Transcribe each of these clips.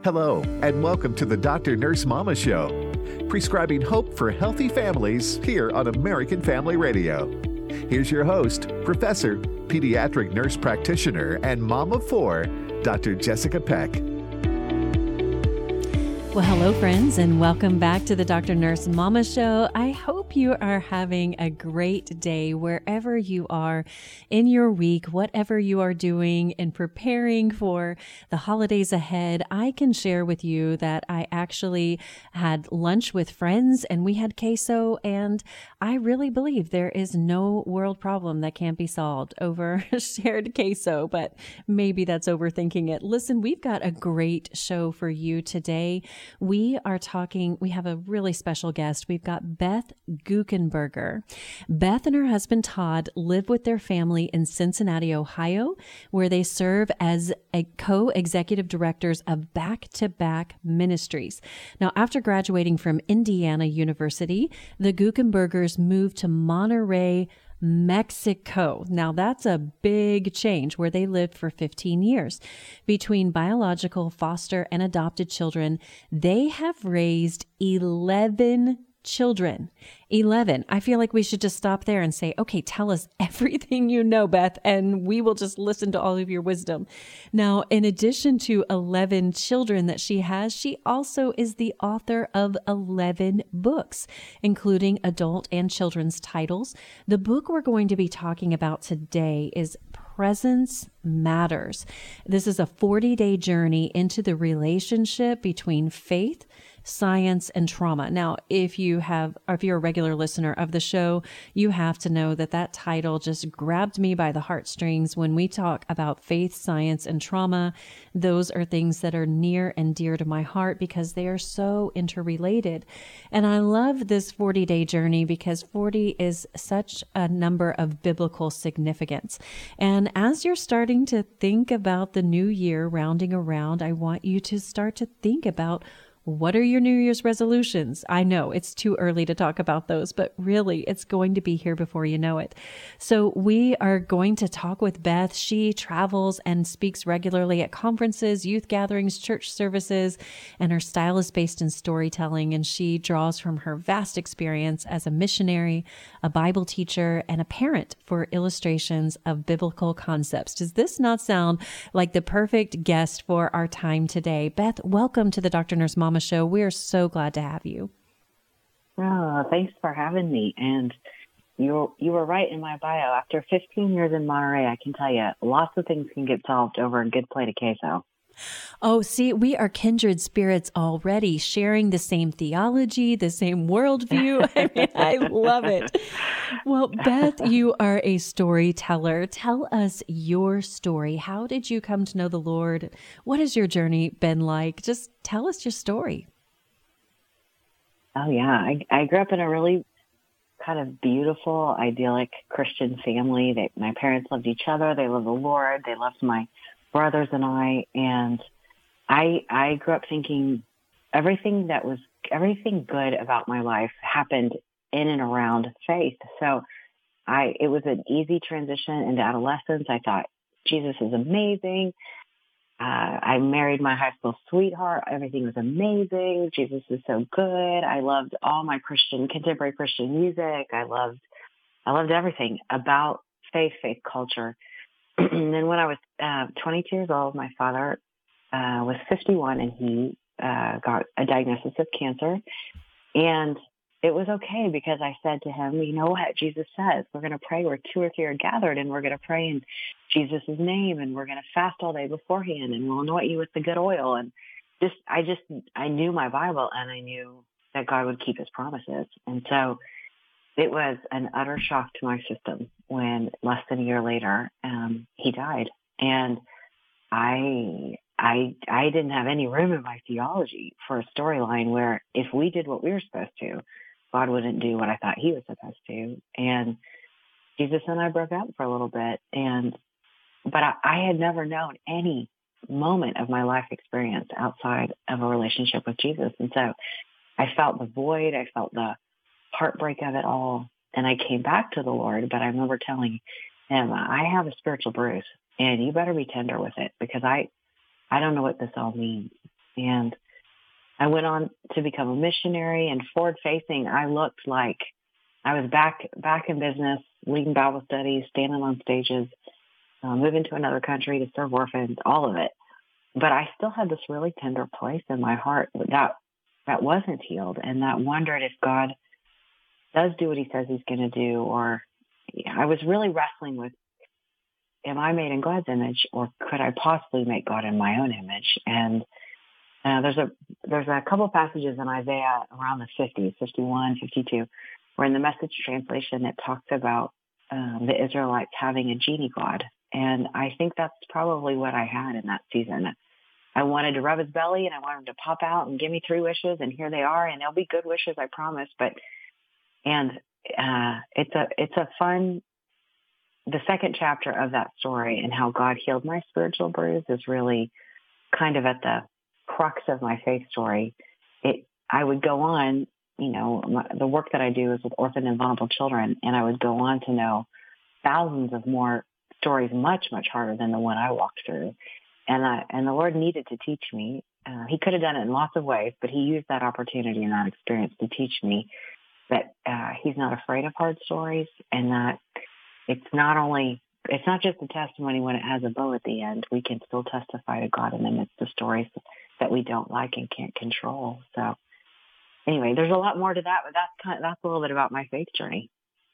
Hello, and welcome to the Dr. Nurse Mama Show, prescribing hope for healthy families here on American Family Radio. Here's your host, Professor, Pediatric Nurse Practitioner, and Mom of Four, Dr. Jessica Peck. Well, hello, friends, and welcome back to the Dr. Nurse Mama Show. I hope you are having a great day wherever you are in your week, whatever you are doing and preparing for the holidays ahead. I can share with you that I actually had lunch with friends and we had queso, and I really believe there is no world problem that can't be solved over shared queso, but maybe that's overthinking it. Listen, we've got a great show for you today. We have a really special guest. We've got Beth Guckenberger. Beth and her husband Todd live with their family in Cincinnati, Ohio, where they serve as co-executive directors of Back to Back Ministries. Now, after graduating from Indiana University, the Guckenbergers moved to Monterrey, Mexico. Now that's a big change, where they lived for 15 years. Between biological, foster, and adopted children, they have raised 11 children. 11. I feel like we should just stop there and say, okay, tell us everything you know, Beth, and we will just listen to all of your wisdom. Now, in addition to 11 children that she has, she also is the author of 11 books, including adult and children's titles. The book we're going to be talking about today is Presence Matters. This is a 40-day journey into the relationship between faith, science, and trauma. Now, if you're a regular listener of the show, you have to know that title just grabbed me by the heartstrings. When we talk about faith, science, and trauma, those are things that are near and dear to my heart because they are so interrelated. And I love this 40-day journey because 40 is such a number of biblical significance. And as you're starting to think about the new year rounding around, I want you to start to think about, what are your New Year's resolutions? I know it's too early to talk about those, but really it's going to be here before you know it. So we are going to talk with Beth. She travels and speaks regularly at conferences, youth gatherings, church services, and her style is based in storytelling. And she draws from her vast experience as a missionary, a Bible teacher, and a parent for illustrations of biblical concepts. Does this not sound like the perfect guest for our time today? Beth, welcome to the Dr. Nurse Mama Show. We are so glad to have you. Oh, thanks for having me. And you were right in my bio. After 15 years in Monterey, I can tell you lots of things can get solved over a good plate of queso. Oh, see, we are kindred spirits already, sharing the same theology, the same worldview. I mean, I love it. Well, Beth, you are a storyteller. Tell us your story. How did you come to know the Lord? What has your journey been like? Just tell us your story. Oh, yeah. I grew up in a really kind of beautiful, idyllic Christian family. My parents loved each other. They loved the Lord. They loved my brothers and I. And I grew up thinking everything good about my life happened in and around faith. So it was an easy transition into adolescence. I thought Jesus is amazing. I married my high school sweetheart. Everything was amazing. Jesus is so good. I loved all my contemporary Christian music. I loved everything about faith culture. And then when I was 22 years old, my father was 51, and he got a diagnosis of cancer. And it was okay because I said to him, you know what Jesus says, we're going to pray where 2 or 3 are gathered, and we're going to pray in Jesus' name, and we're going to fast all day beforehand, and we'll anoint you with the good oil. And I knew my Bible, and I knew that God would keep his promises. And so it was an utter shock to my system when less than a year later, he died. And I didn't have any room in my theology for a storyline where if we did what we were supposed to, God wouldn't do what I thought he was supposed to. And Jesus and I broke up for a little bit. But I had never known any moment of my life experience outside of a relationship with Jesus. And so I felt the void. I felt the heartbreak of it all. And I came back to the Lord, but I remember telling him, I have a spiritual bruise, and you better be tender with it because I don't know what this all means. And I went on to become a missionary, and forward-facing, I looked like I was back in business, leading Bible studies, standing on stages, moving to another country to serve orphans, all of it. But I still had this really tender place in my heart that wasn't healed, and that wondered if God does do what he says he's going to do. Or I was really wrestling with, am I made in God's image, or could I possibly make God in my own image? And there's a couple passages in Isaiah around the 50s, 51, 52, where in the Message translation it talks about the Israelites having a genie God. And I think that's probably what I had in that season. I wanted to rub his belly, and I wanted him to pop out and give me 3 wishes, and here they are, and they'll be good wishes, I promise. It's a fun, the second chapter of that story and how God healed my spiritual bruise is really kind of at the crux of my faith story. I would go on, the work that I do is with orphan and vulnerable children, and I would go on to know thousands of more stories much, much harder than the one I walked through. And the Lord needed to teach me. He could have done it in lots of ways, but he used that opportunity and that experience to teach me that he's not afraid of hard stories, and that it's not just a testimony when it has a bow at the end. We can still testify to God in the midst of stories that we don't like and can't control. So anyway, there's a lot more to that, but that's a little bit about my faith journey.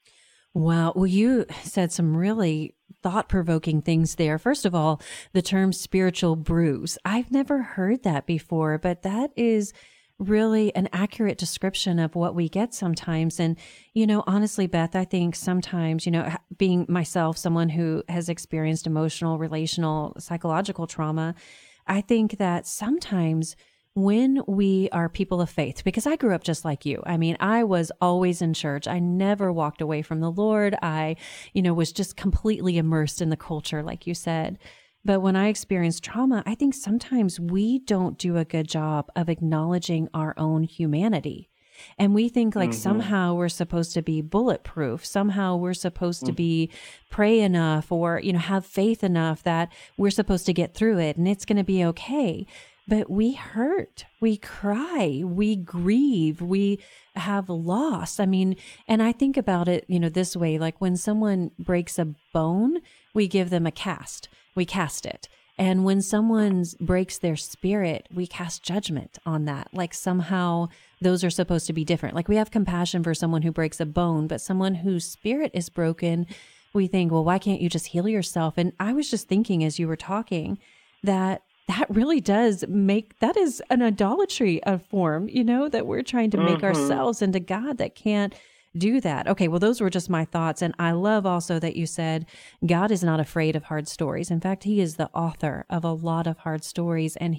Wow. Well, you said some really thought-provoking things there. First of all, the term spiritual bruise. I've never heard that before, but that is really an accurate description of what we get sometimes. And, honestly, Beth, I think sometimes, being myself, someone who has experienced emotional, relational, psychological trauma, I think that sometimes when we are people of faith, because I grew up just like you. I mean, I was always in church. I never walked away from the Lord. I, was just completely immersed in the culture, like you said. But when I experienced trauma, I think sometimes we don't do a good job of acknowledging our own humanity. And we think like somehow we're supposed to be bulletproof. Somehow we're supposed to be pray enough or, have faith enough that we're supposed to get through it and it's going to be okay. But we hurt, we cry, we grieve, we have loss. I mean, and I think about it, this way, like when someone breaks a bone, we give them a cast, we cast it. And when someone breaks their spirit, we cast judgment on that. Like somehow those are supposed to be different. Like we have compassion for someone who breaks a bone, but someone whose spirit is broken, we think, well, why can't you just heal yourself? And I was just thinking as you were talking that really does that is an idolatry of form, that we're trying to make ourselves into God that can't do that. Okay, well, those were just my thoughts. And I love also that you said God is not afraid of hard stories. In fact, he is the author of a lot of hard stories. And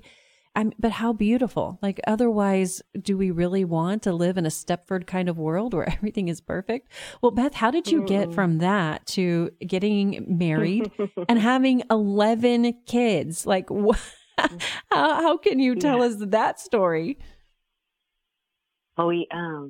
but how beautiful. Like, otherwise, do we really want to live in a Stepford kind of world where everything is perfect? Well, Beth, how did you get from that to getting married and having 11 kids? Like, how can you tell us that story? Well, we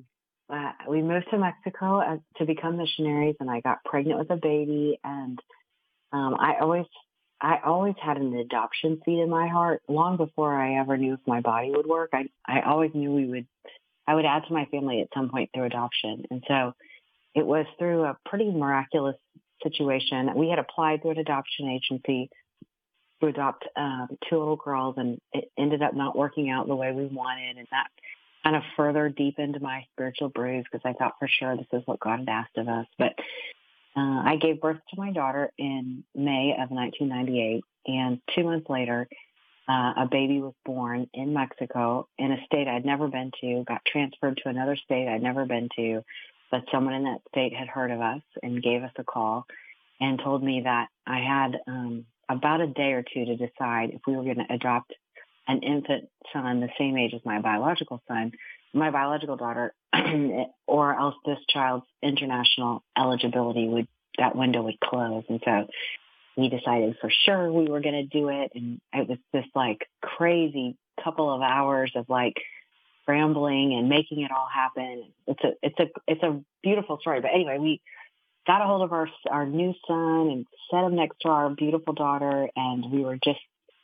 moved to Mexico to become missionaries, and I got pregnant with a baby, and I always had an adoption seed in my heart long before I ever knew if my body would work. I always knew I would add to my family at some point through adoption. And so it was through a pretty miraculous situation. We had applied through an adoption agency to adopt 2 little girls, and it ended up not working out the way we wanted. And that kind of further deepened my spiritual bruise because I thought for sure this is what God had asked of us. But I gave birth to my daughter in May of 1998, and 2 months later, a baby was born in Mexico in a state I'd never been to, got transferred to another state I'd never been to, but someone in that state had heard of us and gave us a call and told me that I had about a day or two to decide if we were going to adopt an infant son the same age as my biological son, my biological daughter, or else this child's international eligibility that window would close. And so we decided for sure we were going to do it. And it was this like crazy couple of hours of like scrambling and making it all happen. It's a beautiful story. But anyway, we got a hold of our new son and set him next to our beautiful daughter. And we were just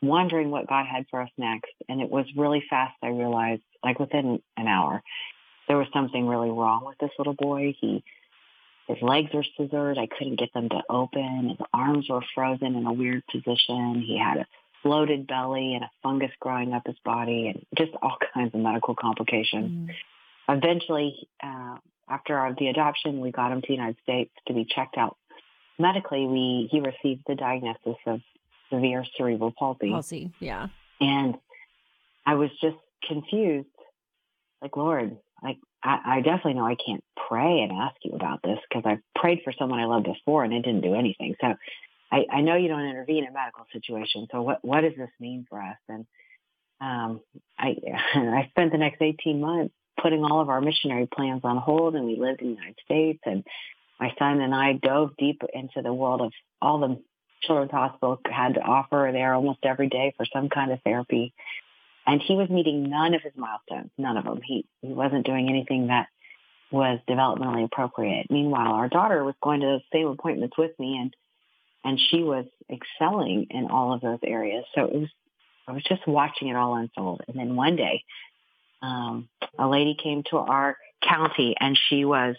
wondering what God had for us next. And it was really fast. I realized, like within an hour, there was something really wrong with this little boy. His legs were scissored. I couldn't get them to open. His arms were frozen in a weird position. He had a bloated belly and a fungus growing up his body and just all kinds of medical complications. Eventually, after the adoption, we got him to the United States to be checked out medically. He received the diagnosis of severe cerebral palsy. Yeah. And I was just confused, like, Lord, like, I definitely know I can't pray and ask you about this because I've prayed for someone I loved before and it didn't do anything. So I know you don't intervene in medical situations. So what does this mean for us? And I spent the next 18 months putting all of our missionary plans on hold, and we lived in the United States. And my son and I dove deep into the world of all the Children's Hospital had to offer there almost every day for some kind of therapy. And he was meeting none of his milestones, none of them. He wasn't doing anything that was developmentally appropriate. Meanwhile, our daughter was going to those same appointments with me, and she was excelling in all of those areas. So I was just watching it all unfold. And then one day, a lady came to our county, and she was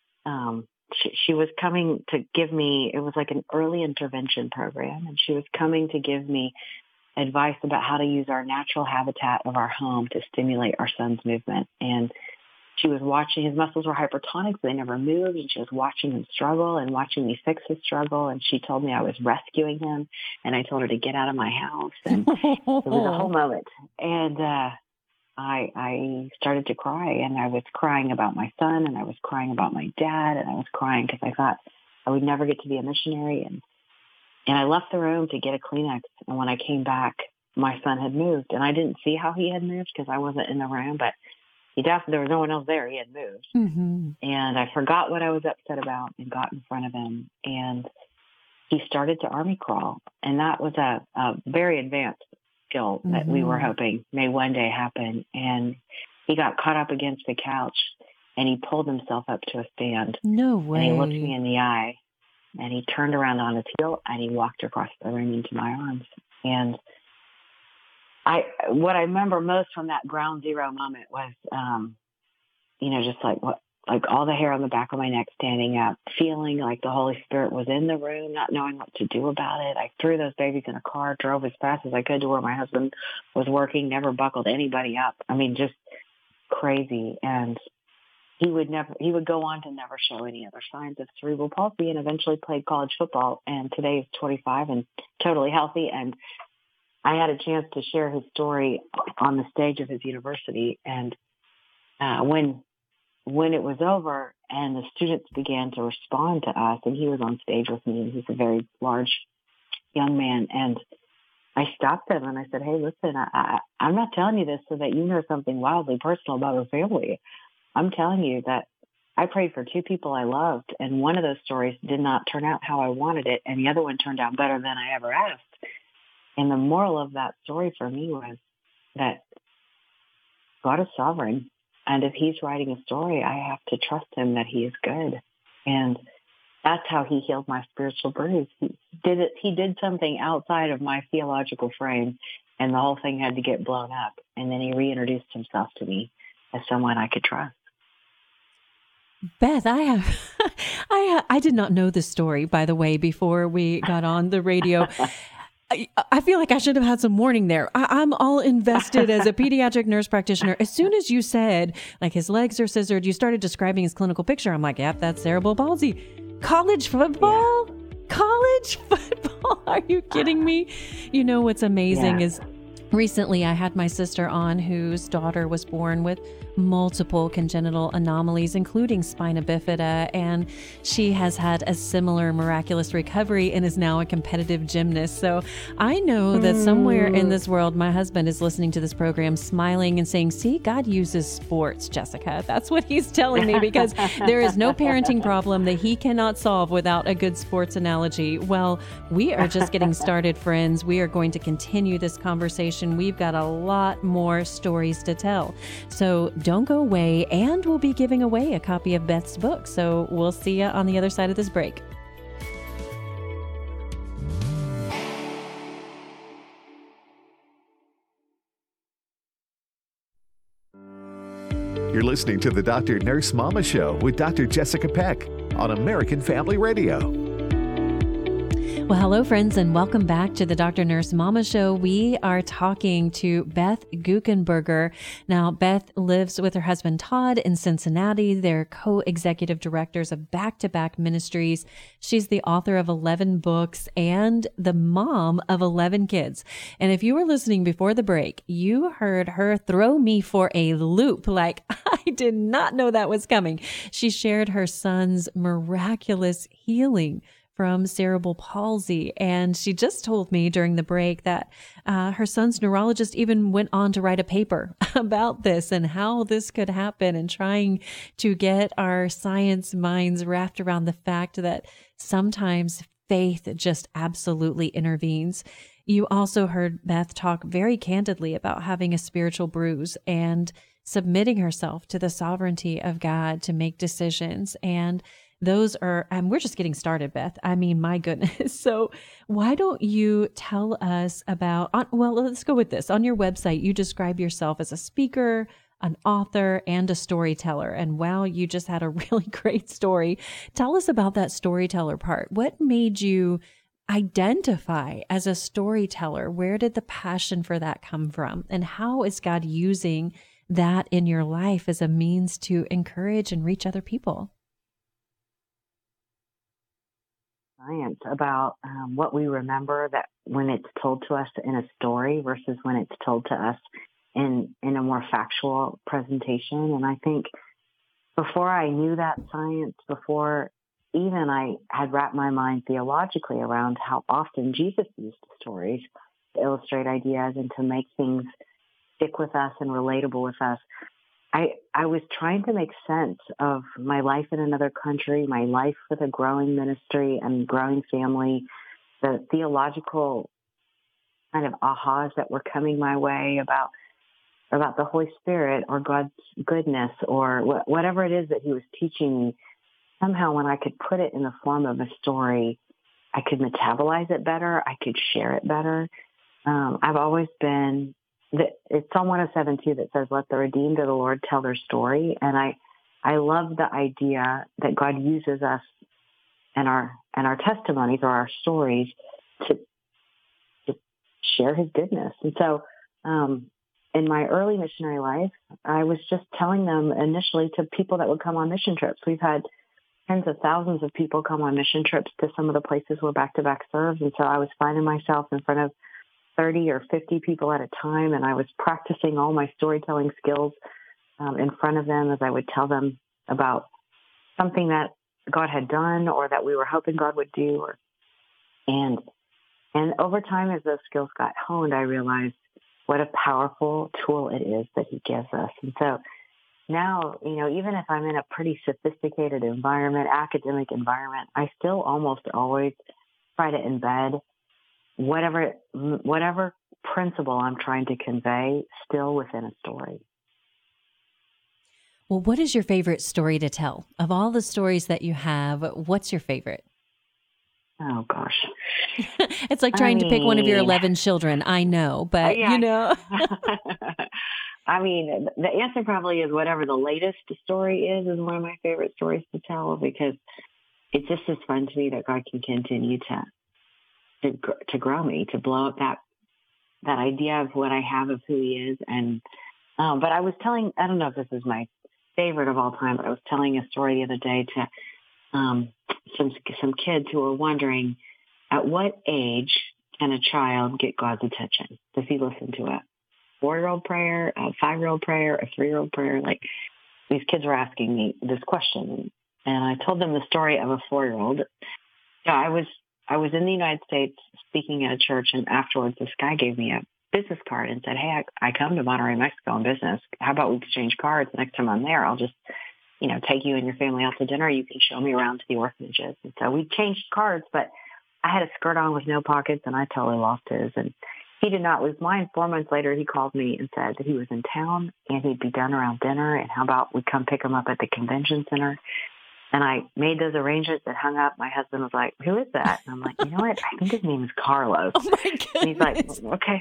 coming to give me, it was like an early intervention program, and she was coming to give me advice about how to use our natural habitat of our home to stimulate our son's movement. And she was watching, his muscles were hypertonic, so they never moved, and she was watching him struggle and watching me fix his struggle. And she told me I was rescuing him, and I told her to get out of my house. And it was a whole moment. And I started to cry, and I was crying about my son, and I was crying about my dad, and I was crying because I thought I would never get to be a missionary. And I left the room to get a Kleenex. And when I came back, my son had moved. And I didn't see how he had moved because I wasn't in the room, but there was no one else there. He had moved. Mm-hmm. And I forgot what I was upset about and got in front of him. And he started to army crawl. And that was a very advanced skill that we were hoping may one day happen. And he got caught up against the couch, and he pulled himself up to a stand. No way. And he looked me in the eye. And he turned around on his heel, and he walked across the room into my arms. And what I remember most from that ground zero moment was, just like all the hair on the back of my neck standing up, feeling like the Holy Spirit was in the room, not knowing what to do about it. I threw those babies in a car, drove as fast as I could to where my husband was working, never buckled anybody up. I mean, just crazy. And he would go on to never show any other signs of cerebral palsy, and eventually played college football. And today he's 25 and totally healthy. And I had a chance to share his story on the stage of his university. And when it was over and the students began to respond to us, and he was on stage with me, and he's a very large young man, and I stopped them and I said, "Hey, listen, I'm not telling you this so that you know something wildly personal about our family. I'm telling you that I prayed for two people I loved, and one of those stories did not turn out how I wanted it, and the other one turned out better than I ever asked." And the moral of that story for me was that God is sovereign, and if he's writing a story, I have to trust him that he is good. And that's how he healed my spiritual bruise. He did something outside of my theological frame, and the whole thing had to get blown up. And then he reintroduced himself to me as someone I could trust. Beth, I did not know this story, by the way, before we got on the radio. I feel like I should have had some warning there. I'm all invested as a pediatric nurse practitioner. As soon as you said, like, his legs are scissored, you started describing his clinical picture. I'm like, yep, that's cerebral palsy. College football? Yeah. College football? Are you kidding me? You know what's amazing is recently I had my sister on whose daughter was born with multiple congenital anomalies, including spina bifida, and she has had a similar miraculous recovery and is now a competitive gymnast. So I know that somewhere in this world, my husband is listening to this program, smiling and saying, "See, God uses sports, Jessica." That's what he's telling me, because there is no parenting problem that he cannot solve without a good sports analogy. Well, we are just getting started, friends. We are going to continue this conversation. We've got a lot more stories to tell. So don't go away, and we'll be giving away a copy of Beth's book. So we'll see you on the other side of this break. You're listening to the Dr. Nurse Mama Show with Dr. Jessica Peck on American Family Radio. Well, hello, friends, and welcome back to the Dr. Nurse Mama Show. We are talking to Beth Guckenberger. Now, Beth lives with her husband, Todd, in Cincinnati. They're co-executive directors of Back-to-Back Ministries. She's the author of 11 books and the mom of 11 kids. And if you were listening before the break, you heard her throw me for a loop. Like, I did not know that was coming. She shared her son's miraculous healing from cerebral palsy. And she just told me during the break that her son's neurologist even went on to write a paper about this and how this could happen, and trying to get our science minds wrapped around the fact that sometimes faith just absolutely intervenes. You also heard Beth talk very candidly about having a spiritual bruise and submitting herself to the sovereignty of God to make decisions. And those are, and we're just getting started, Beth. I mean, my goodness. So why don't you tell us about, well, let's go with this. On your website, you describe yourself as a speaker, an author, and a storyteller. And wow, you just had a really great story. Tell us about that storyteller part. What made you identify as a storyteller? Where did the passion for that come from? And how is God using that in your life as a means to encourage and reach other people? Science about what we remember that when it's told to us in a story versus when it's told to us in a more factual presentation. And I think before I knew that science, before even I had wrapped my mind theologically around how often Jesus used stories to illustrate ideas and to make things stick with us and relatable with us, I was trying to make sense of my life in another country, my life with a growing ministry and growing family, the theological kind of ahas that were coming my way about the Holy Spirit or God's goodness or whatever it is that he was teaching me. Somehow when I could put it in the form of a story, I could metabolize it better. I could share it better. I've always been... It's Psalm 107:2 that says, "Let the redeemed of the Lord tell their story." And I love the idea that God uses us and our testimonies or our stories to share his goodness. And so in my early missionary life, I was just telling them initially to people that would come on mission trips. We've had tens of thousands of people come on mission trips to some of the places where Back-to-Back serves. And so I was finding myself in front of 30 or 50 people at a time, and I was practicing all my storytelling skills in front of them as I would tell them about something that God had done or that we were hoping God would do. And over time, as those skills got honed, I realized what a powerful tool it is that he gives us. And so now, even if I'm in a pretty sophisticated environment, academic environment, I still almost always try to embed whatever principle I'm trying to convey still within a story. Well, what is your favorite story to tell? Of all the stories that you have, what's your favorite? Oh, gosh. It's like trying to pick one of your 11 children. I know, but yeah. I mean, the answer probably is whatever the latest story is one of my favorite stories to tell, because it's just as fun to me that God can continue to grow me, to blow up that idea of what I have of who he is. And, but I was telling, I don't know if this is my favorite of all time, but I was telling a story the other day to, some kids who were wondering, at what age can a child get God's attention? Does he listen to a 4-year-old prayer, a 5-year-old prayer, a 3-year-old prayer? Like, these kids were asking me this question. And I told them the story of a 4-year-old. I was in the United States speaking at a church, and afterwards this guy gave me a business card and said, "Hey, I come to Monterrey, Mexico on business. How about we exchange cards? Next time I'm there, I'll just, take you and your family out to dinner. You can show me around to the orphanages." And so we changed cards, but I had a skirt on with no pockets, and I totally lost his. And he did not lose mine. 4 months later, he called me and said that he was in town and he'd be done around dinner, and how about we come pick him up at the convention center. And I made those arrangements and hung up. My husband was like, "Who is that?" And I'm like, "You know what? I think his name is Carlos." Oh, my goodness. And he's like, "Okay,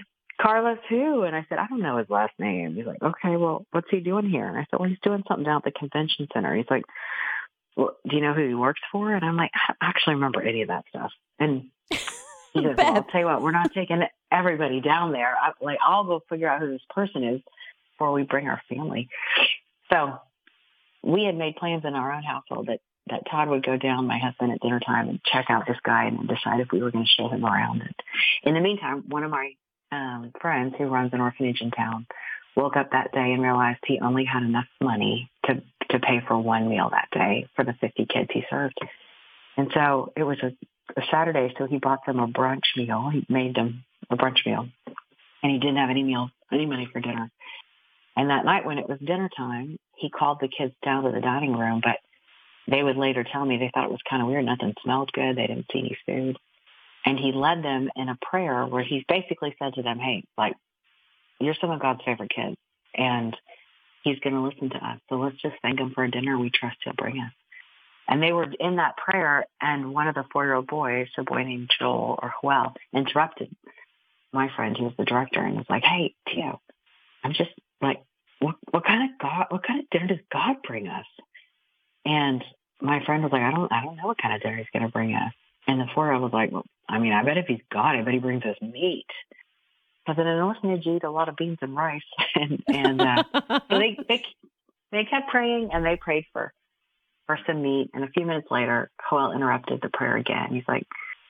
Carlos who? And I said, I don't know his last name. He's like, okay, well, what's he doing here? And I said, well, he's doing something down at the convention center. He's like, well, do you know who he works for? And I'm like, I don't actually remember any of that stuff. And he goes, well, I'll tell you what, we're not taking everybody down there. I'll go figure out who this person is before we bring our family. So we had made plans in our own household that Todd would go down, my husband, at dinner time and check out this guy and decide if we were going to show him around. And in the meantime, one of my friends who runs an orphanage in town woke up that day and realized he only had enough money to pay for one meal that day for the 50 kids he served. And so it was a Saturday, so he bought them a brunch meal. He made them a brunch meal, and he didn't have any money for dinner. And that night when it was dinner time, he called the kids down to the dining room, but they would later tell me they thought it was kind of weird. Nothing smelled good. They didn't see any food. And he led them in a prayer where he basically said to them, hey, like, you're some of God's favorite kids, and he's going to listen to us. So let's just thank him for a dinner we trust he'll bring us. And they were in that prayer, and one of the 4-year-old boys, a boy named Joel or Joel, interrupted my friend who was the director and was like, hey, Tio, I'm just like, what kind of dinner does God bring us? And my friend was like, I don't know what kind of dinner he's going to bring us. And the 4-year-old was like, well, I mean, I bet if he's God, I bet he brings us meat. Because in an orphanage, you eat a lot of beans and rice. and so they kept praying, and they prayed for some meat. And a few minutes later, Joel interrupted the prayer again. He's like,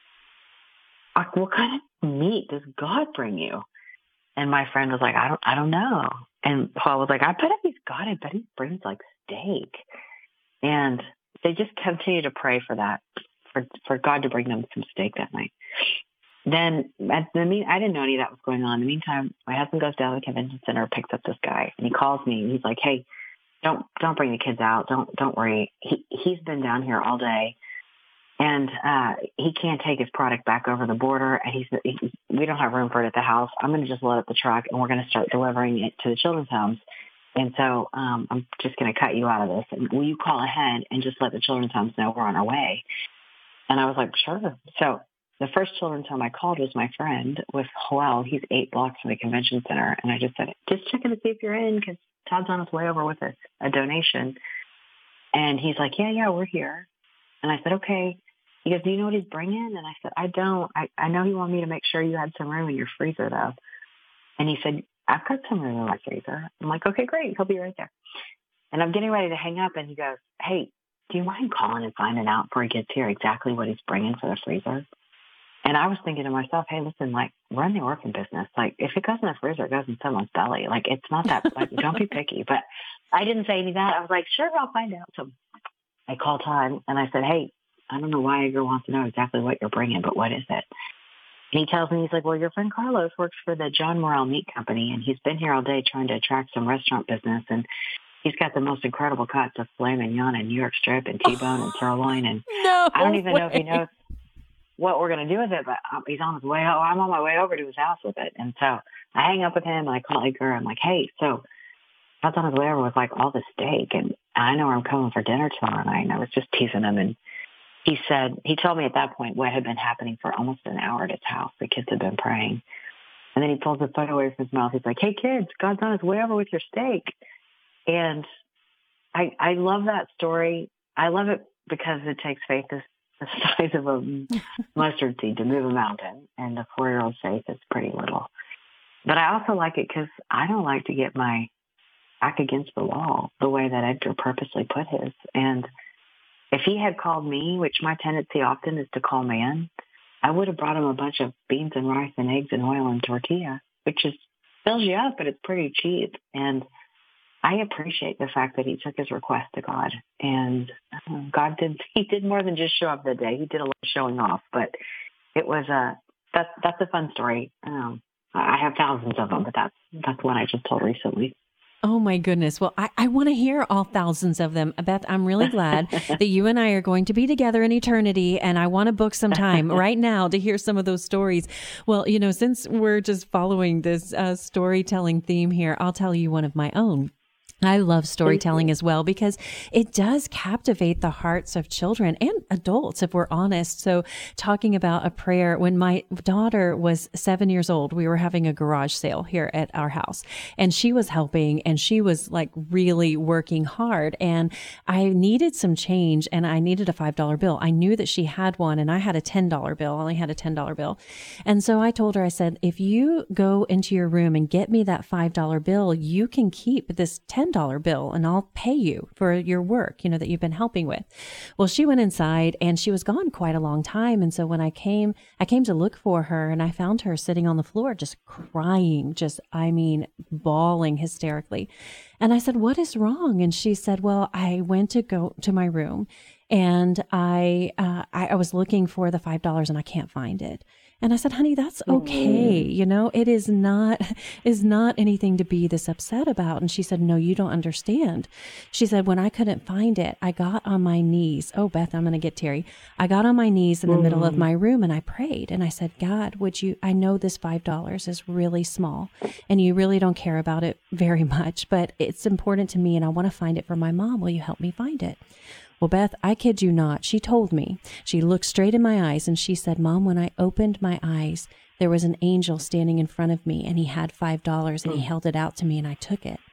what kind of meat does God bring you? And my friend was like, I don't know. And Joel was like, I bet if he's God, I bet he brings like steak. And they just continued to pray for that, for God to bring them some steak that night. Then I didn't know any of that was going on. In the meantime, my husband goes down to the convention center, picks up this guy, and he calls me, and he's like, hey, don't bring the kids out. Don't worry. He's been down here all day, and he can't take his product back over the border, and we don't have room for it at the house. I'm going to just load up the truck, and we're going to start delivering it to the children's homes. And so I'm just going to cut you out of this. And will you call ahead and just let the children's homes know we're on our way? And I was like, sure. So the first children's home I called was my friend with Joel. He's 8 blocks from the convention center. And I just said, just checking to see if you're in, because Todd's on his way over with a donation. And he's like, yeah, we're here. And I said, okay. He goes, do you know what he's bringing? And I said, I don't. I know he wanted me to make sure you had some room in your freezer, though. And he said, I've got some room in my freezer. I'm like, okay, great. He'll be right there. And I'm getting ready to hang up, and he goes, hey, do you mind calling and finding out before he gets here exactly what he's bringing for the freezer? And I was thinking to myself, hey, listen, like, we're in the orphan business. Like, if it goes in the freezer, it goes in someone's belly. Like, it's not that, like, don't be picky. But I didn't say any of that. I was like, sure, I'll find out. So I called Todd, and I said, hey, I don't know why Edgar wants to know exactly what you're bringing, but what is it? And he tells me, he's like, well, your friend Carlos works for the John Morrell Meat Company, and he's been here all day trying to attract some restaurant business, and he's got the most incredible cuts of filet mignon and New York strip and T-bone and sirloin, and No I don't even way. know if he knows what we're going to do with it, but he's on his way. I'm on my way over to his house with it. And so I hang up with him, and I call Edgar. I'm like, hey, so Todd's on his way over with like all the steak, and I know where I'm coming for dinner tomorrow night. And I was just teasing him, and he told me at that point what had been happening for almost an hour at his house. The kids had been praying. And then he pulls the phone away from his mouth. He's like, hey, kids, God's on his way over with your steak. And I love that story. I love it because it takes faith the size of a mustard seed to move a mountain. And the 4-year-old's faith is pretty little. But I also like it because I don't like to get my back against the wall the way that Edgar purposely put his. And if he had called me, which my tendency often is to call man, I would have brought him a bunch of beans and rice and eggs and oil and tortilla, which fills you up, but it's pretty cheap. And I appreciate the fact that he took his request to God. And he did more than just show up that day. He did a lot of showing off, but it was that's a fun story. I have thousands of them, but that's one I just told recently. Oh my goodness. Well, I want to hear all thousands of them. Beth, I'm really glad that you and I are going to be together in eternity, and I want to book some time right now to hear some of those stories. Well, since we're just following this storytelling theme here, I'll tell you one of my own. I love storytelling as well because it does captivate the hearts of children and adults, if we're honest. So talking about a prayer, when my daughter was 7 years old, we were having a garage sale here at our house, and she was helping, and she was like really working hard, and I needed some change, and I needed a $5 bill. I knew that she had one, and I had a $10 bill. I only had a $10 bill. And so I told her, I said, if you go into your room and get me that $5 bill, you can keep this $10 bill and I'll pay you for your work, that you've been helping with. Well, she went inside and she was gone quite a long time. And so when I came to look for her, and I found her sitting on the floor, just crying, bawling hysterically. And I said, what is wrong? And she said, well, I went to go to my room and I was looking for the $5 and I can't find it. And I said, honey, that's okay. It is not anything to be this upset about. And she said, no, you don't understand. She said, when I couldn't find it, I got on my knees. Oh, Beth, I'm going to get teary. I got on my knees in the middle of my room and I prayed. And I said, God, I know this $5 is really small and you really don't care about it very much, but it's important to me and I want to find it for my mom. Will you help me find it? Well, Beth, I kid you not, she told me, she looked straight in my eyes and she said, Mom, when I opened my eyes, there was an angel standing in front of me and he had $5 and he held it out to me and I took it.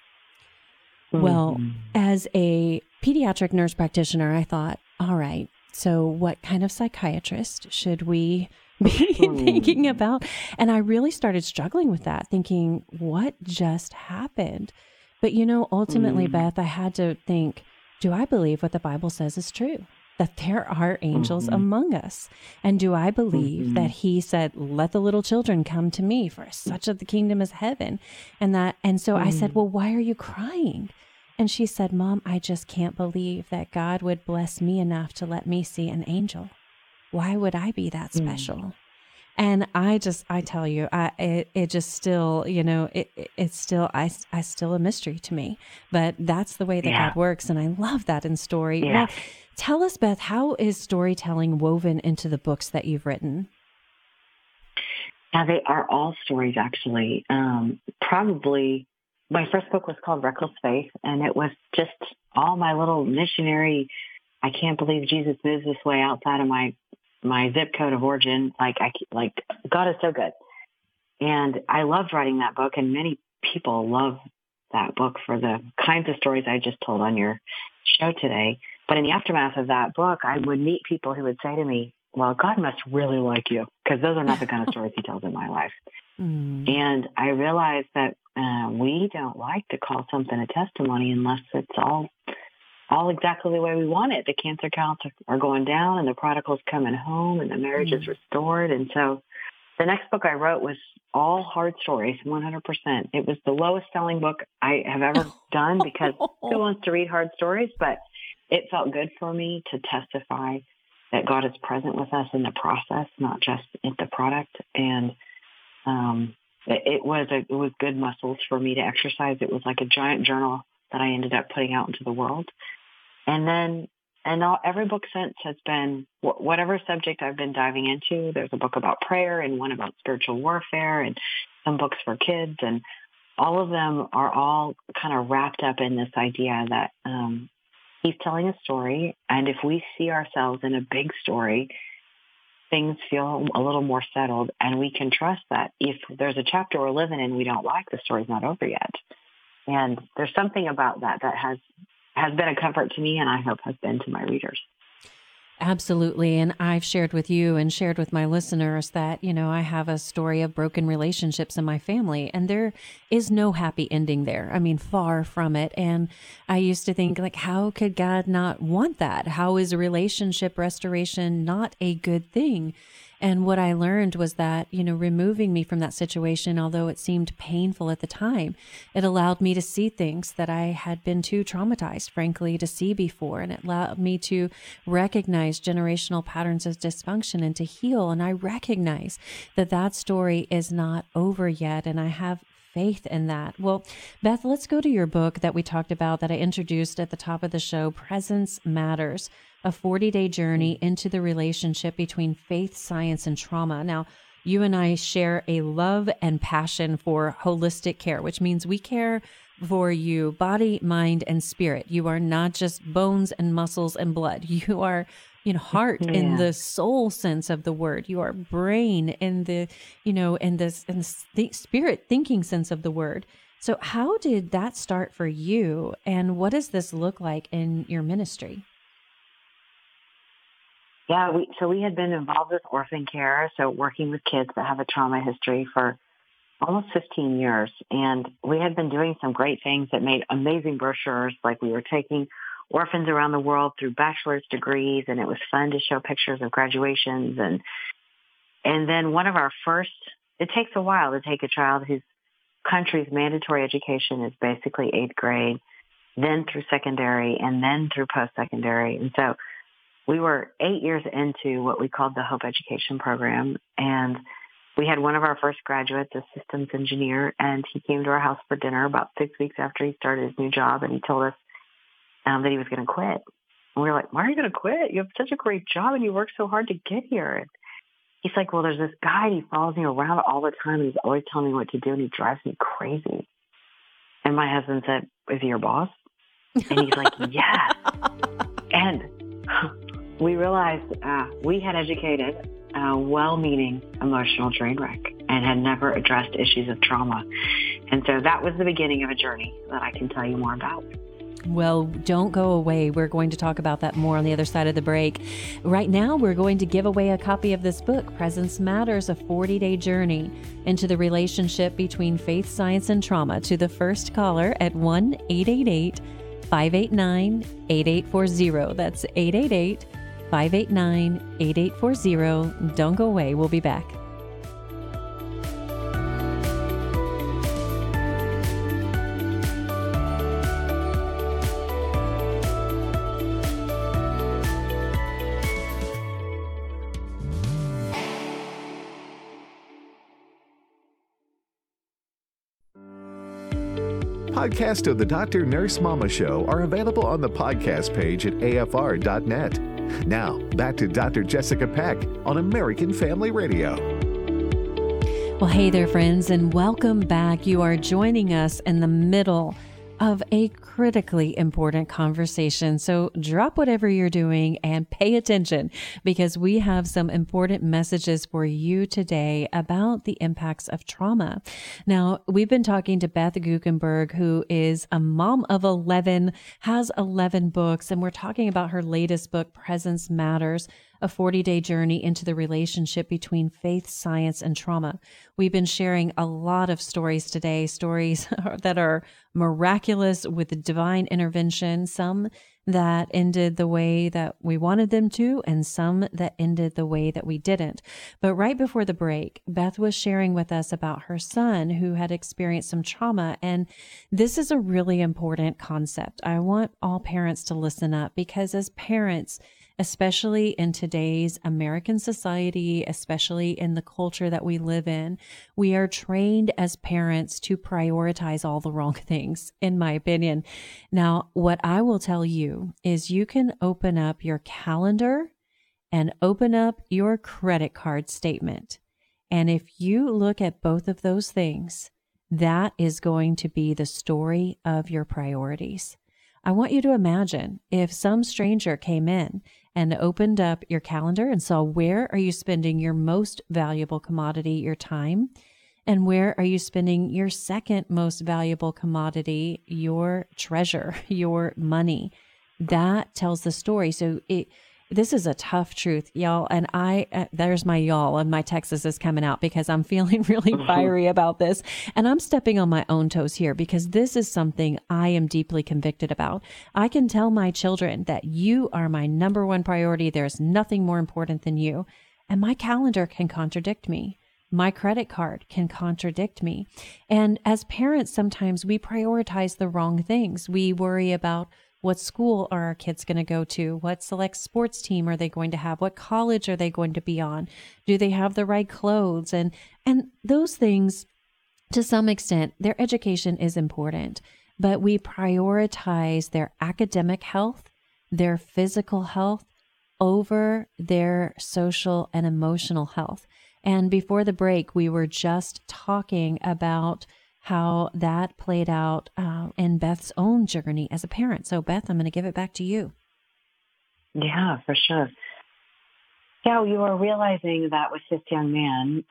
Well, as a pediatric nurse practitioner, I thought, all right, so what kind of psychiatrist should we be thinking about? And I really started struggling with that, thinking, what just happened? But, ultimately, Beth, I had to think, do I believe what the Bible says is true? That there are angels among us? And do I believe that he said, let the little children come to me, for such of the kingdom is heaven? And so I said, well, why are you crying? And she said, Mom, I just can't believe that God would bless me enough to let me see an angel. Why would I be that special? And I tell you, it's still a mystery to me, but that's the way that God works. And I love that in story. Yeah. Well, tell us, Beth, how is storytelling woven into the books that you've written? Now, they are all stories, actually. Probably my first book was called Reckless Faith, and it was just all my little missionary, I can't believe Jesus moves this way outside of my zip code of origin. Like God is so good. And I loved writing that book, and many people love that book for the kinds of stories I just told on your show today. But in the aftermath of that book, I would meet people who would say to me, well, God must really like you, because those are not the kind of stories he tells in my life. And I realized that we don't like to call something a testimony unless it's all exactly the way we want it. The cancer counts are going down and the prodigal's coming home and the marriage is restored. And so the next book I wrote was all hard stories, 100%. It was the lowest selling book I have ever done because who wants to read hard stories? But it felt good for me to testify that God is present with us in the process, not just in the product. And it was good muscles for me to exercise. It was like a giant journal that I ended up putting out into the world. And then, every book since has been whatever subject I've been diving into. There's a book about prayer and one about spiritual warfare and some books for kids. And all of them are all kind of wrapped up in this idea that he's telling a story. And if we see ourselves in a big story, things feel a little more settled. And we can trust that if there's a chapter we're living in we don't like, the story's not over yet. And there's something about that has been a comfort to me, and I hope has been to my readers. Absolutely. And I've shared with you and shared with my listeners that, I have a story of broken relationships in my family, and there is no happy ending there. I mean, far from it. And I used to think, how could God not want that? How is relationship restoration not a good thing? And what I learned was that, removing me from that situation, although it seemed painful at the time, it allowed me to see things that I had been too traumatized, frankly, to see before. And it allowed me to recognize generational patterns of dysfunction and to heal. And I recognize that story is not over yet. And I have faith in that. Well, Beth, let's go to your book that we talked about that I introduced at the top of the show, Presence Matters, a 40-day journey into the relationship between faith, science, and trauma. Now, you and I share a love and passion for holistic care, which means we care for you, body, mind, and spirit. You are not just bones and muscles and blood. You are, heart in the soul sense of the word. You are brain in the, in the spirit thinking sense of the word. So how did that start for you? And what does this look like in your ministry? Yeah, we had been involved with orphan care, so working with kids that have a trauma history for almost 15 years. And we had been doing some great things that made amazing brochures, like we were taking orphans around the world through bachelor's degrees, and it was fun to show pictures of graduations. And then one of our first, it takes a while to take a child whose country's mandatory education is basically 8th grade, then through secondary, and then through post-secondary. And so we were 8 years into what we called the Hope Education Program, and we had one of our first graduates, a systems engineer, and he came to our house for dinner about 6 weeks after he started his new job, and he told us that he was going to quit. And we were like, why are you going to quit? You have such a great job, and you worked so hard to get here. And he's like, well, there's this guy, and he follows me around all the time, and he's always telling me what to do, and he drives me crazy. And my husband said, is he your boss? And he's like, yeah. And we realized we had educated a well-meaning emotional train wreck and had never addressed issues of trauma. And so that was the beginning of a journey that I can tell you more about. Well, don't go away. We're going to talk about that more on the other side of the break. Right now, we're going to give away a copy of this book, Presence Matters, a 40-day journey into the relationship between faith, science, and trauma, to the first caller at 1-888-589-8840. That's 888-589-8840. Don't go away. We'll be back. Podcasts of the Dr. Nurse Mama Show are available on the podcast page at afr.net. Now, back to Dr. Jessica Peck on American Family Radio. Well, hey there, friends, and welcome back. You are joining us in the middle of a critically important conversation. So drop whatever you're doing and pay attention, because we have some important messages for you today about the impacts of trauma. Now, we've been talking to Beth Guckenberg, who is a mom of 11, has 11 books, and we're talking about her latest book, Presence Matters, a 40-day journey into the relationship between faith, science, and trauma. We've been sharing a lot of stories today, stories that are miraculous with divine intervention, some that ended the way that we wanted them to, and some that ended the way that we didn't. But right before the break, Beth was sharing with us about her son who had experienced some trauma. And this is a really important concept. I want all parents to listen up, because as parents, especially in today's American society, especially in the culture that we live in, we are trained as parents to prioritize all the wrong things, in my opinion. Now, what I will tell you is you can open up your calendar and open up your credit card statement. And if you look at both of those things, that is going to be the story of your priorities. I want you to imagine if some stranger came in and opened up your calendar and saw, where are you spending your most valuable commodity, your time, and where are you spending your second most valuable commodity, your treasure, your money. That tells the story. So this is a tough truth, y'all. And there's my y'all, and my Texas is coming out because I'm feeling really fiery about this. And I'm stepping on my own toes here, because this is something I am deeply convicted about. I can tell my children that you are my number one priority. There's nothing more important than you. And my calendar can contradict me. My credit card can contradict me. And as parents, sometimes we prioritize the wrong things. We worry about what school are our kids going to go to? What select sports team are they going to have? What college are they going to be on? Do they have the right clothes? And those things, to some extent, their education is important, but we prioritize their academic health, their physical health over their social and emotional health. And before the break, we were just talking about how that played out in Beth's own journey as a parent. So, Beth, I'm going to give it back to you. Yeah, for sure. Yeah, you were realizing that with this young man,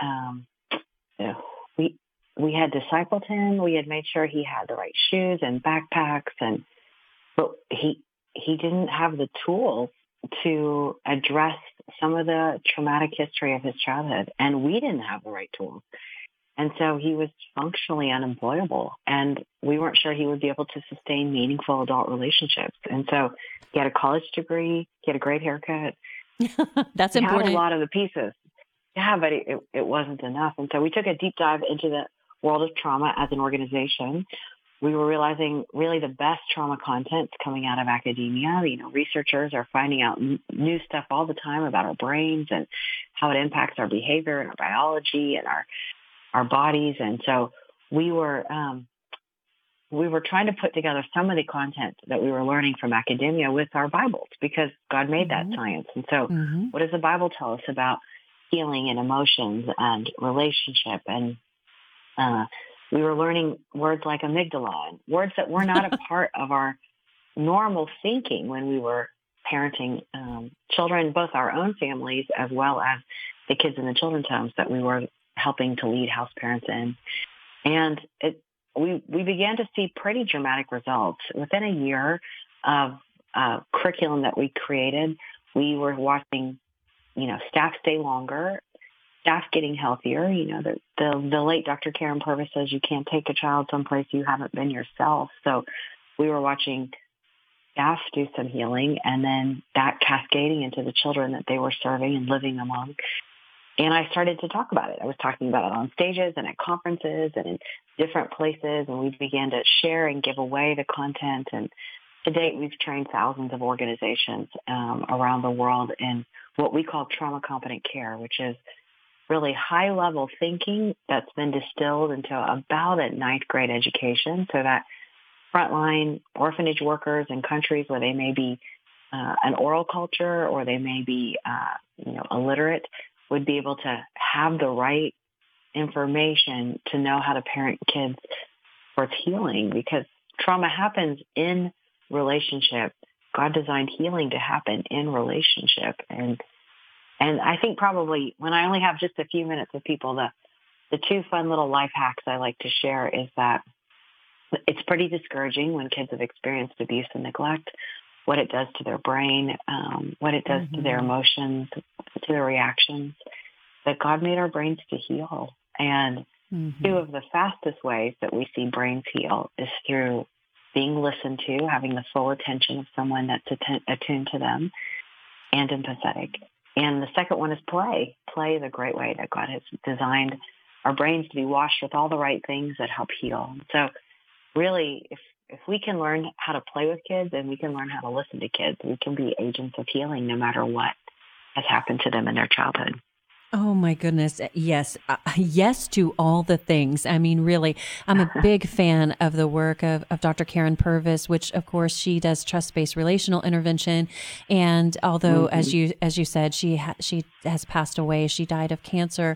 we had discipled him. We had made sure he had the right shoes and backpacks, but he didn't have the tools to address some of the traumatic history of his childhood, and we didn't have the right tools. And so he was functionally unemployable, and we weren't sure he would be able to sustain meaningful adult relationships. And so he had a college degree, he had a great haircut. That's he important. Had a lot of the pieces. Yeah, but it wasn't enough. And so we took a deep dive into the world of trauma as an organization. We were realizing really the best trauma content's coming out of academia. Researchers are finding out new stuff all the time about our brains and how it impacts our behavior and our biology and our bodies. And so we were trying to put together some of the content that we were learning from academia with our Bibles, because God made that science. And so what does the Bible tell us about healing and emotions and relationship? And we were learning words like amygdala, and words that were not a part of our normal thinking when we were parenting children, both our own families as well as the kids in the children's homes that we were helping to lead house parents in. And we began to see pretty dramatic results. Within a year of curriculum that we created, we were watching, staff stay longer, staff getting healthier. The late Dr. Karen Purvis says you can't take a child someplace you haven't been yourself. So we were watching staff do some healing, and then that cascading into the children that they were serving and living among. And I started to talk about it. I was talking about it on stages and at conferences and in different places, and we began to share and give away the content. And to date, we've trained thousands of organizations around the world in what we call trauma-competent care, which is really high-level thinking that's been distilled into about a ninth grade education, so that frontline orphanage workers in countries where they may be an oral culture or they may be illiterate would be able to have the right information to know how to parent kids towards healing, because trauma happens in relationship. God designed healing to happen in relationship. And I think probably when I only have just a few minutes with people, the two fun little life hacks I like to share is that it's pretty discouraging when kids have experienced abuse and neglect, what it does to their brain, what it does to their emotions, to their reactions, that God made our brains to heal. And two of the fastest ways that we see brains heal is through being listened to, having the full attention of someone that's attuned to them and empathetic. And the second one is play. Play is a great way that God has designed our brains to be washed with all the right things that help heal. So really, if we can learn how to play with kids and we can learn how to listen to kids, we can be agents of healing no matter what has happened to them in their childhood. Oh, my goodness. Yes. Yes to all the things. I mean, really, I'm a big fan of the work of Dr. Karen Purvis, which, of course, she does trust-based relational intervention. And although, as you said, she has passed away, she died of cancer,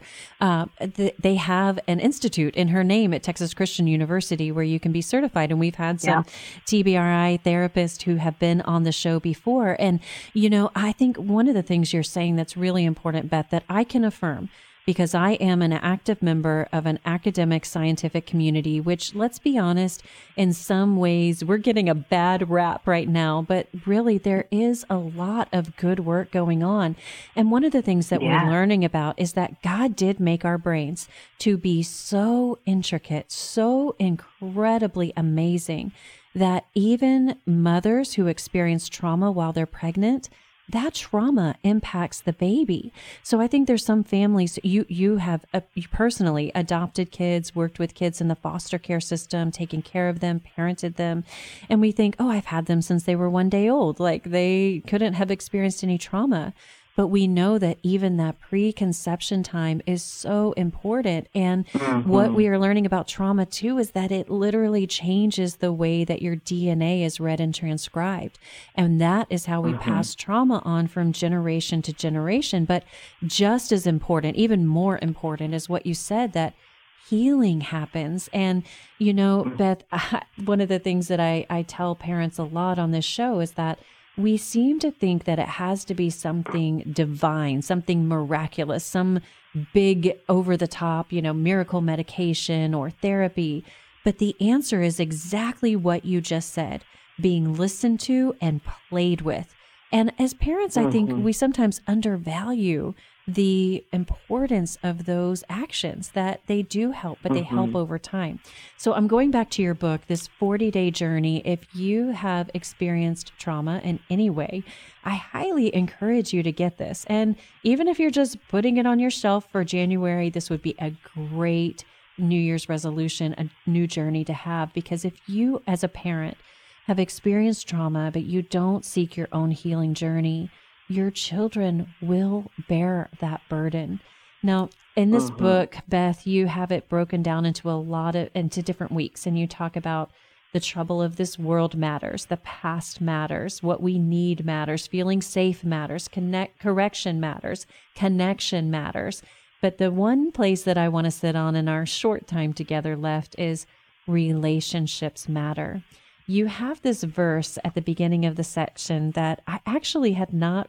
they have an institute in her name at Texas Christian University where you can be certified. And we've had some TBRI therapists who have been on the show before. And, I think one of the things you're saying that's really important, Beth, that I can affirm, because I am an active member of an academic scientific community, which, let's be honest, in some ways we're getting a bad rap right now, but really there is a lot of good work going on. And one of the things that we're learning about is that God did make our brains to be so intricate, so incredibly amazing, that even mothers who experience trauma while they're pregnant, that trauma impacts the baby. So I think there's some families, you have you personally adopted kids, worked with kids in the foster care system, taken care of them, parented them. And we think, oh, I've had them since they were 1 day old. Like they couldn't have experienced any trauma. But we know that even that preconception time is so important. And what we are learning about trauma, too, is that it literally changes the way that your DNA is read and transcribed. And that is how we pass trauma on from generation to generation. But just as important, even more important, is what you said, that healing happens. And, Beth, one of the things that I tell parents a lot on this show is that we seem to think that it has to be something divine, something miraculous, some big over the top, miracle medication or therapy. But the answer is exactly what you just said, being listened to and played with. And as parents, I think we sometimes undervalue the importance of those actions, that they do help, but they help over time. So I'm going back to your book, this 40-day journey. If you have experienced trauma in any way, I highly encourage you to get this. And even if you're just putting it on your shelf for January, this would be a great New Year's resolution, a new journey to have, because if you as a parent have experienced trauma, but you don't seek your own healing journey, your children will bear that burden. Now, in this book, Beth, you have it broken down into different weeks, and you talk about the trouble of this world matters, the past matters, what we need matters, feeling safe matters, correction matters, connection matters. But the one place that I want to sit on in our short time together left is relationships matter. You have this verse at the beginning of the section that I actually had not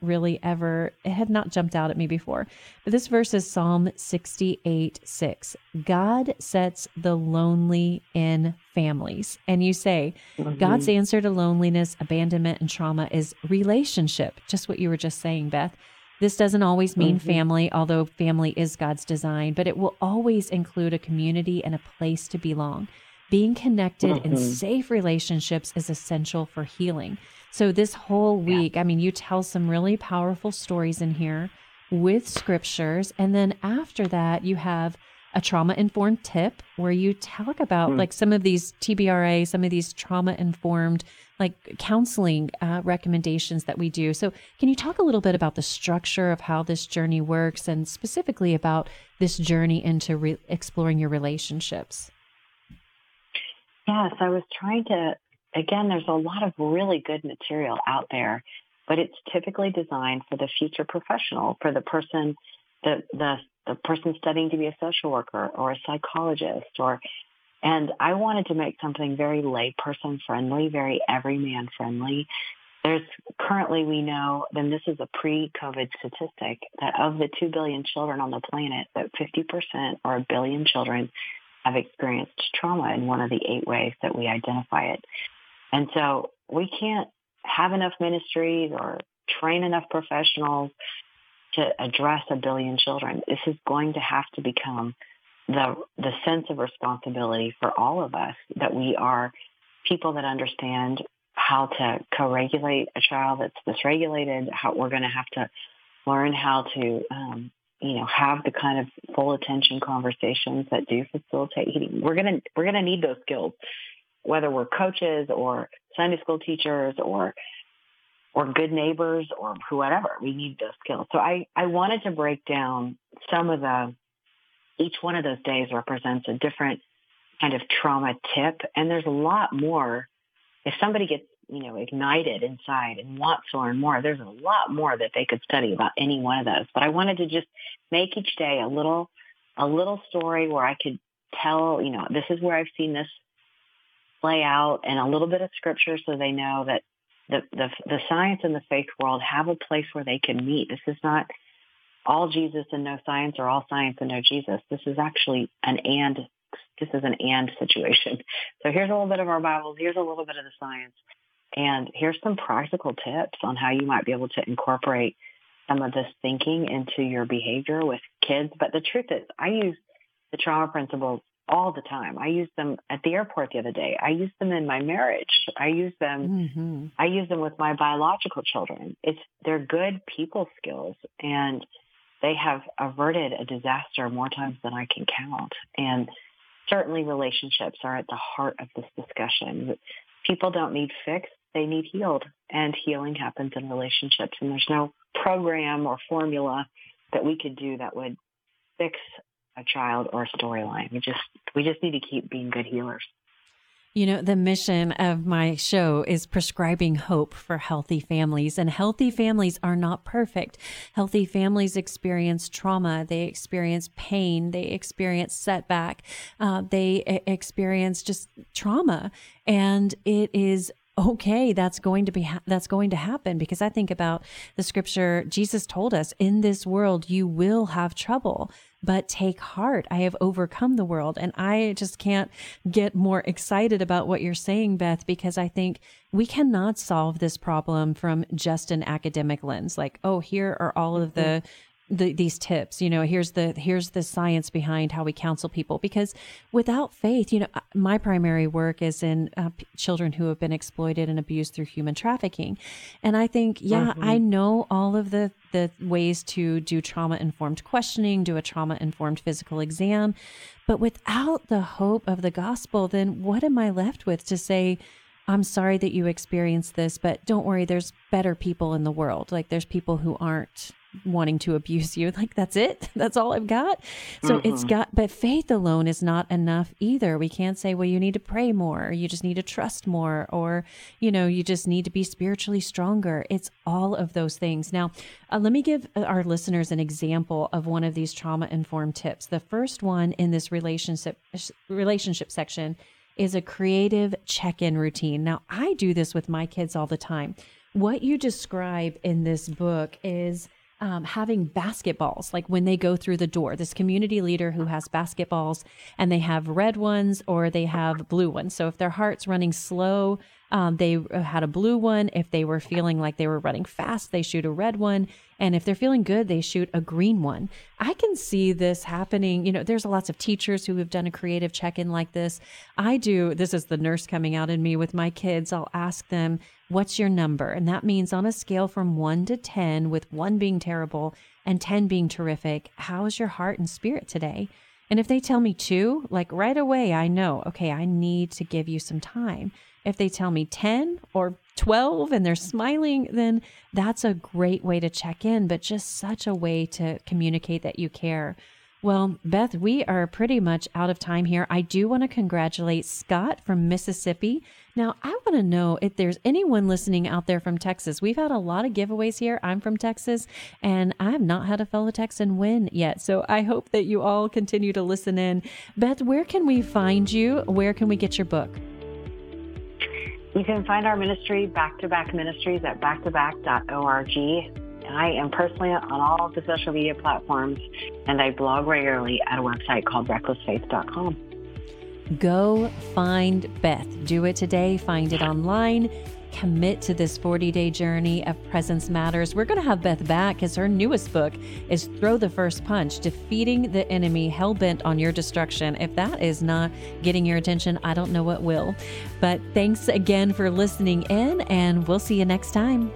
jumped out at me before. But this verse is Psalm 68:6. God sets the lonely in families. And you say, God's answer to loneliness, abandonment, and trauma is relationship. Just what you were just saying, Beth. This doesn't always mean family, although family is God's design, but it will always include a community and a place to belong. Being connected in safe relationships is essential for healing. So this whole week, you tell some really powerful stories in here with scriptures. And then after that, you have a trauma-informed tip where you talk about like some of these TBRA, some of these trauma-informed like counseling recommendations that we do. So can you talk a little bit about the structure of how this journey works, and specifically about this journey into exploring your relationships? Yes, I was trying to, again, there's a lot of really good material out there, but it's typically designed for the future professional, for the person, the person studying to be a social worker or a psychologist, and I wanted to make something very layperson friendly, very everyman friendly. There's currently, we know, and this is a pre-COVID statistic, that of the 2 billion children on the planet, that 50% or 1 billion children have experienced trauma in one of the 8 ways that we identify it. And so we can't have enough ministries or train enough professionals to address 1 billion children. This is going to have to become the sense of responsibility for all of us, that we are people that understand how to co-regulate a child that's dysregulated, how we're going to have to learn how to have the kind of full attention conversations that do facilitate healing. We're gonna need those skills, whether we're coaches or Sunday school teachers or good neighbors or whoever. We need those skills. So I wanted to break down each one of those days represents a different kind of trauma tip, and there's a lot more. If somebody gets ignited inside and wants to learn more, there's a lot more that they could study about any one of those. But I wanted to just make each day a little story where I could tell, this is where I've seen this play out, and a little bit of scripture so they know that the science and the faith world have a place where they can meet. This is not all Jesus and no science, or all science and no Jesus. This is actually an and situation. So here's a little bit of our Bibles, here's a little bit of the science, and here's some practical tips on how you might be able to incorporate some of this thinking into your behavior with kids. But the truth is, I use the trauma principles all the time. I use them at the airport the other day. I use them in my marriage. I use them with my biological children. They're good people skills, and they have averted a disaster more times than I can count. And certainly relationships are at the heart of this discussion. People don't need fixed, they need healed. And healing happens in relationships. And there's no program or formula that we could do that would fix a child or a storyline. We just need to keep being good healers. You know, the mission of my show is prescribing hope for healthy families, and healthy families are not perfect. Healthy families experience trauma. They experience pain. They experience setback. They experience just trauma, and it is okay. That's going to happen, because I think about the scripture. Jesus told us, in this world you will have trouble, but take heart, I have overcome the world. And I just can't get more excited about what you're saying, Beth, because I think we cannot solve this problem from just an academic lens. Like, oh, here are all of these tips, here's the science behind how we counsel people. Because without faith, my primary work is in children who have been exploited and abused through human trafficking. And I think, I know all of the ways to do trauma-informed questioning, do a trauma-informed physical exam. But without the hope of the gospel, then what am I left with to say, I'm sorry that you experienced this, but don't worry, there's better people in the world. Like, there's people who aren't wanting to abuse you. Like, that's it. That's all I've got. So but faith alone is not enough either. We can't say, well, you need to pray more, or you just need to trust more, or, you just need to be spiritually stronger. It's all of those things. Now, let me give our listeners an example of one of these trauma-informed tips. The first one in this relationship section is a creative check-in routine. Now, I do this with my kids all the time. What you describe in this book is having basketballs, like when they go through the door, this community leader who has basketballs, and they have red ones or they have blue ones. So if their heart's running slow, they had a blue one. If they were feeling like they were running fast, they shoot a red one. And if they're feeling good, they shoot a green one. I can see this happening. There's lots of teachers who have done a creative check-in like this. I do. This is the nurse coming out in me with my kids. I'll ask them, what's your number? And that means on a scale from 1 to 10, with 1 being terrible and 10 being terrific, how is your heart and spirit today? And if they tell me 2, like right away, I know, okay, I need to give you some time. If they tell me 10 or 12 and they're smiling, then that's a great way to check in, but just such a way to communicate that you care. Well, Beth, we are pretty much out of time here. I do want to congratulate Scott from Mississippi. Now, I want to know if there's anyone listening out there from Texas. We've had a lot of giveaways here. I'm from Texas, and I have not had a fellow Texan win yet. So I hope that you all continue to listen in. Beth, where can we find you? Where can we get your book? You can find our ministry, Back to Back Ministries, at backtoback.org. I am personally on all of the social media platforms, and I blog regularly at a website called recklessfaith.com. Go find Beth. Do it today. Find it online. Commit to this 40-day journey of Presence Matters. We're going to have Beth back because her newest book is Throw the First Punch, Defeating the Enemy Hell-Bent on Your Destruction. If that is not getting your attention, I don't know what will. But thanks again for listening in, and we'll see you next time.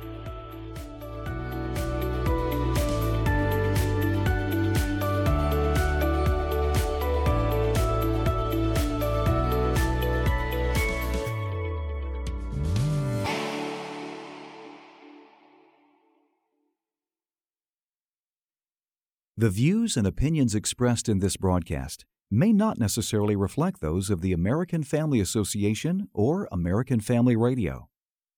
The views and opinions expressed in this broadcast may not necessarily reflect those of the American Family Association or American Family Radio.